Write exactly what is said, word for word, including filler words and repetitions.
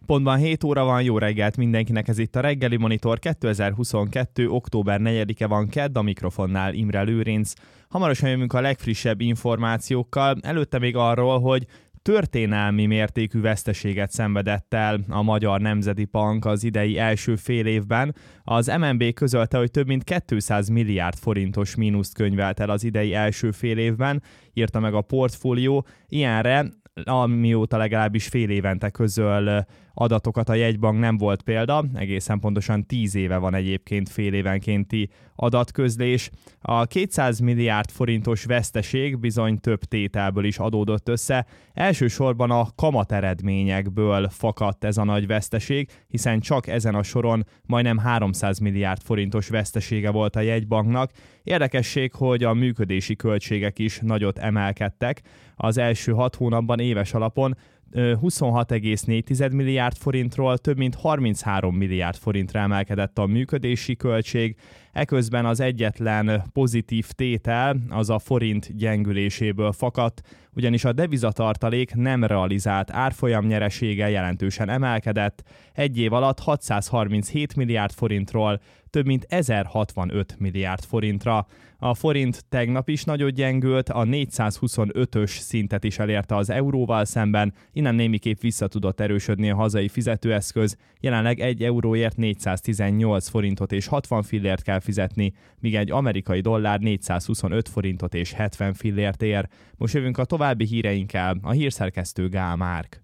Pontban hét óra van, jó reggelt mindenkinek, ez itt a Reggeli Monitor, kétezer-huszonkettő. október negyedike van, kedd, a mikrofonnál Imre Lőrinc. Hamarosan jövünk a legfrissebb információkkal, előtte még arról, hogy történelmi mértékű veszteséget szenvedett el a Magyar Nemzeti Bank az idei első fél évben. Az em en bé közölte, hogy több mint kétszáz milliárd forintos mínuszt könyvelt el az idei első fél évben, írta meg a portfólió. Ilyenre, amióta legalábbis fél évente közöl adatokat a jegybank, nem volt példa, egészen pontosan tíz éve van egyébként fél évenkénti adatközlés. A kétszáz milliárd forintos veszteség bizony több tételből is adódott össze. Elsősorban a kamateredményekből fakadt ez a nagy veszteség, hiszen csak ezen a soron majdnem háromszáz milliárd forintos vesztesége volt a jegybanknak. Érdekesség, hogy a működési költségek is nagyot emelkedtek. Az első hat hónapban éves alapon huszonhat egész négy milliárd forintról több mint harminchárom milliárd forintra emelkedett a működési költség. Eközben az egyetlen pozitív tétel az a forint gyengüléséből fakadt, ugyanis a devizatartalék nem realizált árfolyam nyeresége jelentősen emelkedett. Egy év alatt hatszázharminchét milliárd forintról több mint ezerhatvanöt milliárd forintra. A forint tegnap is nagyot gyengült, a négyszázhuszonötös szintet is elérte az euróval szemben, innen némiképp vissza tudott erősödni a hazai fizetőeszköz, jelenleg egy euróért négyszáztizennyolc forintot és hatvan fillért kell fizetni, míg egy amerikai dollár négyszázhuszonöt forintot és hetven fillért ér. Most jövünk a további híreinkkel, a hírszerkesztő Gál Márk.